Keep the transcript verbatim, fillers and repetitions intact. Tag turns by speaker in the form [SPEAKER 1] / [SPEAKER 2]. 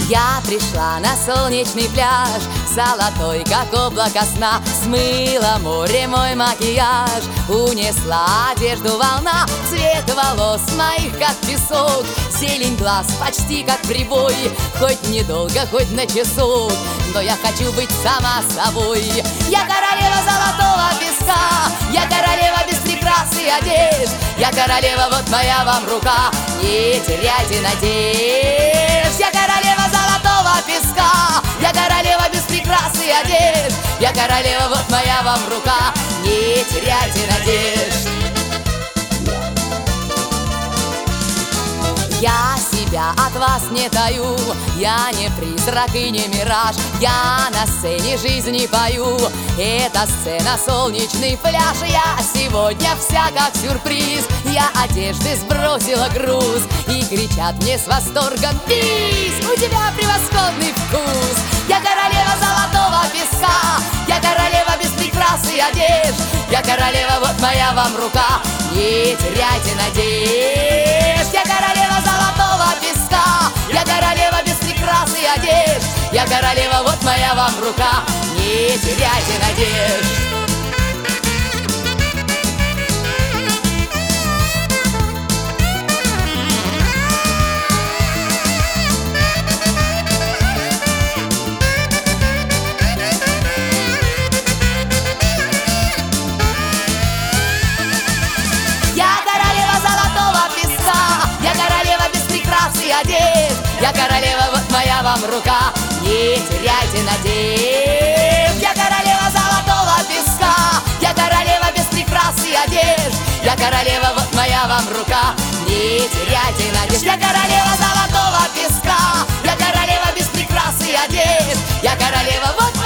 [SPEAKER 1] Я пришла на солнечный пляж, золотой, как облако сна. Смыла море мой макияж, унесла одежду волна. Цвет волос моих, как песок, зелень глаз почти как прибой. Хоть недолго, хоть на часок, но я хочу быть сама собой. Я королева золотого песка, я королева без прикрас и одежд. Я королева, вот моя вам рука, не теряйте надежд. Я королева золотого песка, я королева без прикрас и одежд. Я королева, вот моя вам рука, не теряйте надежд. Я себя от вас не таю, я не призрак и не мираж. Я на сцене жизни пою, это сцена солнечный пляж. Я сегодня вся как сюрприз, я одежды сбросила груз. И кричат мне с восторгом: бис, у тебя превосходный вкус. Я королева золотого песка, я королева без прикрас и одежд. Я королева, вот моя вам рука, не теряйте надежд. Я королева золотого песка, я королева без прикрас и одежд. Я королева, вот моя вам рука, не теряйте надежд. Я королева, вот моя вам рука, не теряйте надежд. Я королева золотого песка, я королева без прикрас и одежд. Я королева, вот моя вам рука, не теряйте надежд. Я королева золотого песка, я королева без прикрас и одежд. Я королева, вот